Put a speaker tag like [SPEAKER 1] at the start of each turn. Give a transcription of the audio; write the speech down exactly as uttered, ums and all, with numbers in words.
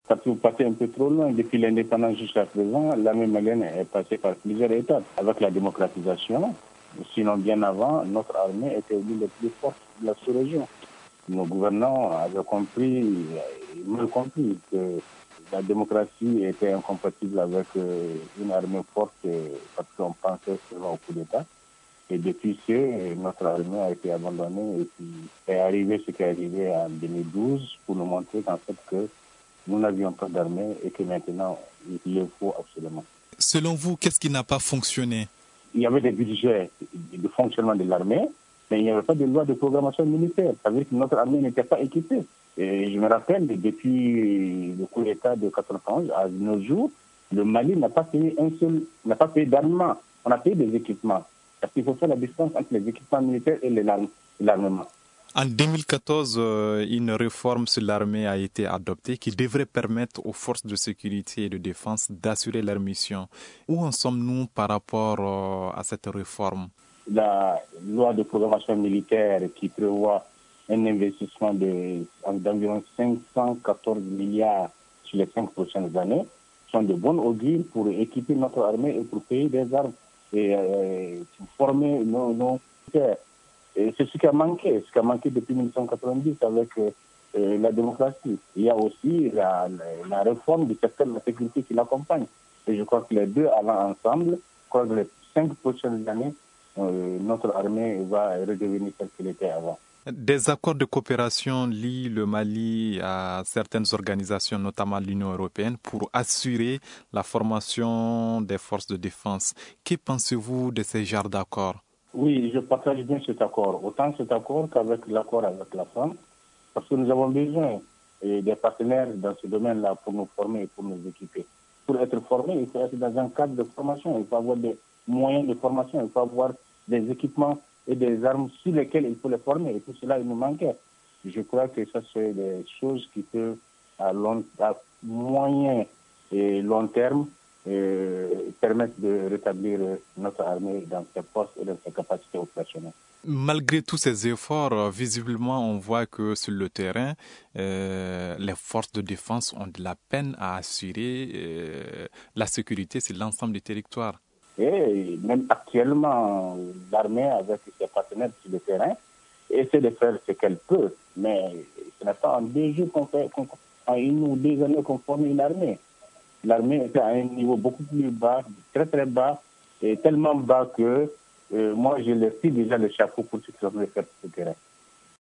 [SPEAKER 1] Parce que vous passez un peu trop loin. Depuis l'indépendance jusqu'à présent, l'armée malienne est passée par plusieurs étapes. Avec la démocratisation, sinon bien avant, notre armée était l'une des plus fortes de la sous-région. Nos gouvernants avaient compris, mal compris, que la démocratie était incompatible avec une armée forte parce qu'on pensait souvent au coup d'État. Et depuis ce, notre armée a été abandonnée et puis est arrivé ce qui est arrivé en deux mille douze pour nous montrer qu'en fait que nous n'avions pas d'armée et que maintenant il le faut absolument.
[SPEAKER 2] Selon vous, qu'est-ce qui n'a pas fonctionné?
[SPEAKER 1] Il y avait des budgets de fonctionnement de l'armée, mais il n'y avait pas de loi de programmation militaire. Ça veut dire que notre armée n'était pas équipée. Et je me rappelle, depuis le coup d'État de quatre-vingt-onze à nos jours, le Mali n'a pas payé un seul, n'a pas payé d'armement. On a payé des équipements. Parce qu'il faut faire la différence entre les équipements militaires et l'armement.
[SPEAKER 2] En deux mille quatorze, une réforme sur l'armée a été adoptée qui devrait permettre aux forces de sécurité et de défense d'assurer leur mission. Où en sommes-nous par rapport à cette réforme?
[SPEAKER 1] La loi de programmation militaire qui prévoit un investissement de, d'environ cinq cent quatorze milliards sur les cinq prochaines années sont de bonnes augures pour équiper notre armée et pour payer des armes et euh, pour former nos, nos militaires. Et c'est ce qui a manqué, ce qui a manqué depuis mille neuf cent quatre-vingt-dix avec euh, la démocratie. Il y a aussi la, la, la réforme du secteur de la sécurité qui l'accompagne. Et je crois que les deux allant ensemble, je crois que les cinq prochaines années, euh, notre armée va redevenir telle qu'elle était avant.
[SPEAKER 2] Des accords de coopération lient le Mali à certaines organisations, notamment l'Union européenne, pour assurer la formation des forces de défense. Que pensez-vous de ces genres d'accords?
[SPEAKER 1] Oui, je partage bien cet accord. Autant cet accord qu'avec l'accord avec la France, parce que nous avons besoin des partenaires dans ce domaine-là pour nous former et pour nous équiper. Pour être formé, il faut être dans un cadre de formation, il faut avoir des moyens de formation, il faut avoir des équipements et des armes sur lesquelles il faut les former. Et tout cela, il nous manquait. Je crois que ça, c'est des choses qui peuvent, à, long, à moyen et long terme, euh, permettre de rétablir notre armée dans ses forces et dans ses capacités opérationnelles.
[SPEAKER 2] Malgré tous ces efforts, visiblement, on voit que sur le terrain, euh, les forces de défense ont de la peine à assurer euh, la sécurité sur l'ensemble du territoire.
[SPEAKER 1] Et même actuellement, l'armée, avec ses partenaires sur le terrain, essaie de faire ce qu'elle peut. Mais ce n'est pas en deux jours qu'on fait, qu'on, en une ou deux années qu'on forme une armée. L'armée était à un niveau beaucoup plus bas, très très bas, et tellement bas que euh, moi je leur tire déjà le chapeau pour ce qu'ils ont fait sur ce terrain.